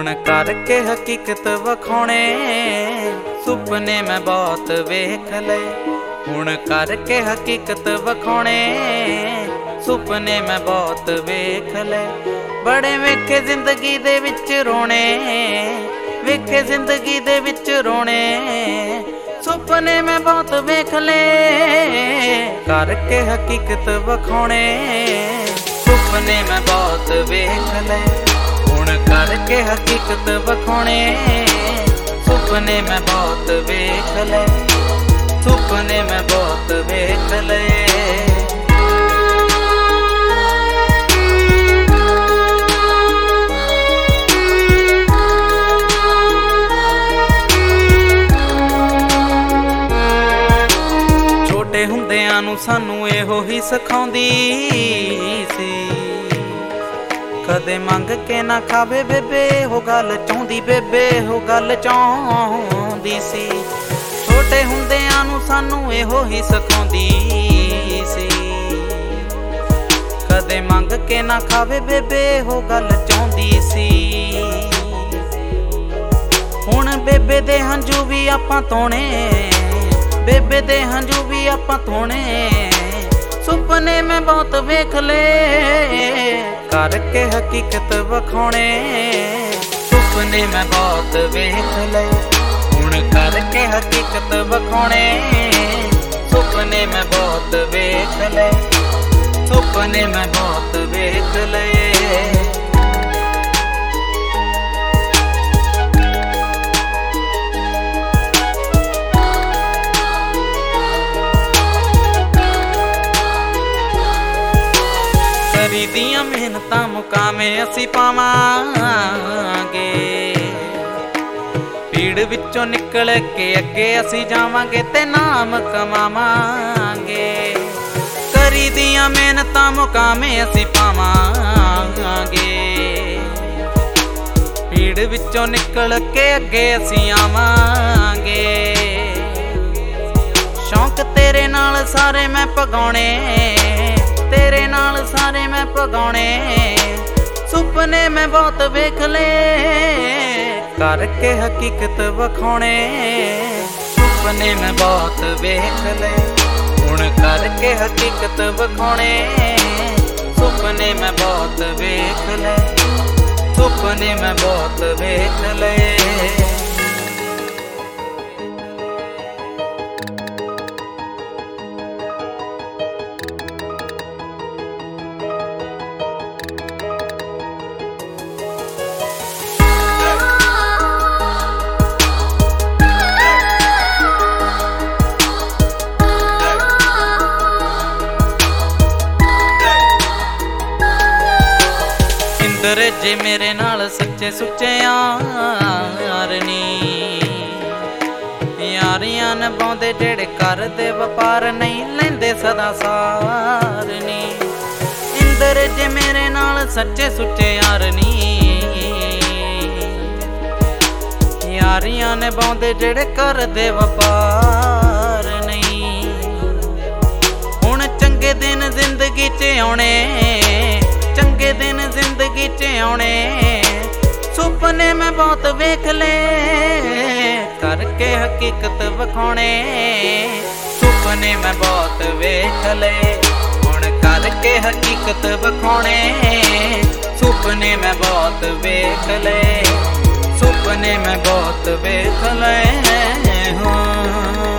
ਹੁਣ ਕਰਕੇ ਹਕੀਕਤ ਵਖਾਉਣੇ ਸੁਪਨੇ मैं बहुत वेख ले। ਹੁਣ ਕਰਕੇ ਹਕੀਕਤ ਵਖਾਉਣੇ ਸੁਪਨੇ मैं बहुत वेख ले। बड़े वेखे जिंदगी दे विच रोने, वेखे जिंदगी दे विच रोने सुपने मैं बहुत वेख ले। करके हकीकत वखाने सुपने मैं बहुत वेख ले। हुण करके हकीकत वखाने सुपने मैं बहुत वेख ले। सुपने मैं बहुत वेख ले। ਹੁੰਦਿਆਂ ਨੂੰ ਸਾਨੂੰ ਇਹੋ ਹੀ ਸਿਖਾਉਂਦੀ ਸੀ, ਕਦੇ ਮੰਗ ਕੇ ਨਾ ਖਾਵੇ ਬੇਬੇ ਉਹ ਗੱਲ ਚਾਹੁੰਦੀ, ਬੇਬੇ ਉਹ ਗੱਲ ਚਾਹੁੰਦੀ ਸੀ। ਛੋਟੇ ਹੁੰਦਿਆਂ ਨੂੰ ਸਾਨੂੰ ਇਹੋ ਹੀ ਸਿਖਾਉਂਦੀ ਸੀ, ਕਦੇ ਮੰਗ ਕੇ ਨਾ ਖਾਵੇ ਬੇਬੇ ਉਹ ਗੱਲ ਚਾਹੁੰਦੀ ਸੀ। ਹੁਣ ਬੇਬੇ ਦੇ ਹੰਝੂ ਵੀ ਆਪਾਂ ਧੋਣੇ, बेबे दे हंझू भी आपां धोने सुपने मैं बहुत वेख ले। करके हकीकत वखाने सुपने मैं बहुत वेख ले। हुण करके हकीकत वखाने सुपने मैं बहुत वेख ले। सुपने मैं बहुत वेख ले। करी दियां मेहनतां मुकामे असीं पावांगे, भीड़ विचों निकल के अगे असीं जावांगे ते नाम कमावांगे। करी दियां मेहनतां मुकामे असीं पावांगे, भीड़ विचों निकल के अगे असीं आवांगे। शौक तेरे नाल सारे मैं पगाउणे, तेरे नाल सारे मैं पगाउणे सुपने मैं बहुत वेख ले। करके हकीकत वखाने सुपने मैं बहुत वेख ले। हुण करके हकीकत वखाने सुपने मैं बहुत वेख ले। सुपने मैं बहुत वेख ले। जे मेरे नाल सच्चे सुच्चे यार नी, यारियां निभाउंदे जेड़े करदे वपार नहीं लैंदे सदा सार नी। इंदर जे मेरे नाल सच्चे सुच्चे यार नी, यारियां निभाउंदे जेड़े करदे वपार नहीं। हुण चंगे दिन जिंदगी च आउणे, चंगे दिन जिंदगी च आउणे सुपने मैं बहुत वेख ले। करके हकीकत वखाने सुपने मैं बहुत वेख ले। हुण करके हकीकत वखाने सुपने मैं बहुत वेख ले। सुपने मैं बहुत वेख ले।